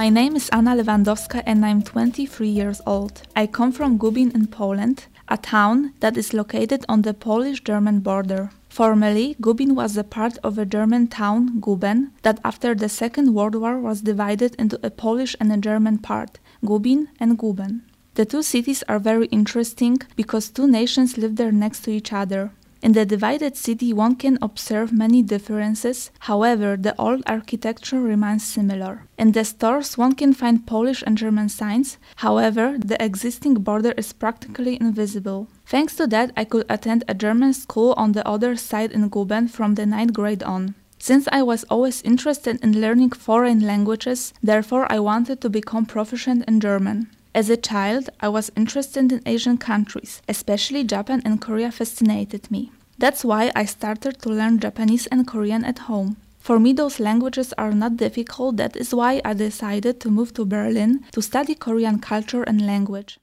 My name is Anna Lewandowska and I'm 23 years old. I come from Gubin in Poland, a town that is located on the Polish-German border. Formerly, Gubin was a part of a German town, Guben, that after the Second World War was divided into a Polish and a German part, Gubin and Guben. The two cities are very interesting because two nations live there next to each other. In the divided city one can observe many differences, however the old architecture remains similar. In the stores one can find Polish and German signs, however the existing border is practically invisible. Thanks to that I could attend a German school on the other side in Guben from the 9th grade on. Since I was always interested in learning foreign languages, therefore I wanted to become proficient in German. As a child, I was interested in Asian countries, especially Japan and Korea fascinated me. That's why I started to learn Japanese and Korean at home. For me those languages are not difficult, that is why I decided to move to Berlin to study Korean culture and language.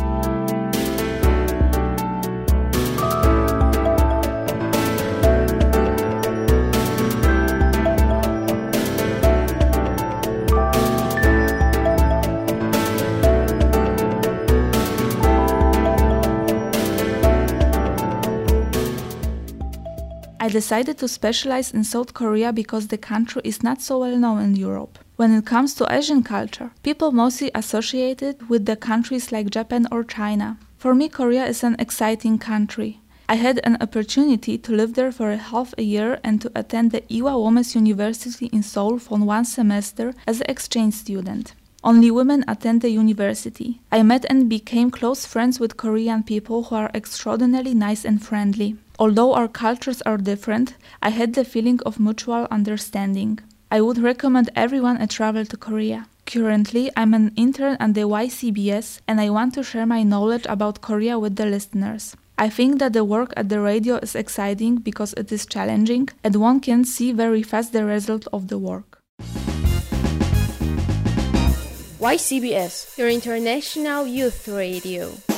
I decided to specialize in South Korea because the country is not so well known in Europe. When it comes to Asian culture, people mostly associate it with the countries like Japan or China. For me, Korea is an exciting country. I had an opportunity to live there for half a year and to attend the Ewha Women's University in Seoul for 1 semester as an exchange student. Only women attend the university. I met and became close friends with Korean people who are extraordinarily nice and friendly. Although our cultures are different, I had the feeling of mutual understanding. I would recommend everyone a travel to Korea. Currently, I'm an intern at the YCBS and I want to share my knowledge about Korea with the listeners. I think that the work at the radio is exciting because it is challenging and one can see very fast the result of the work. YCBS, your international youth radio.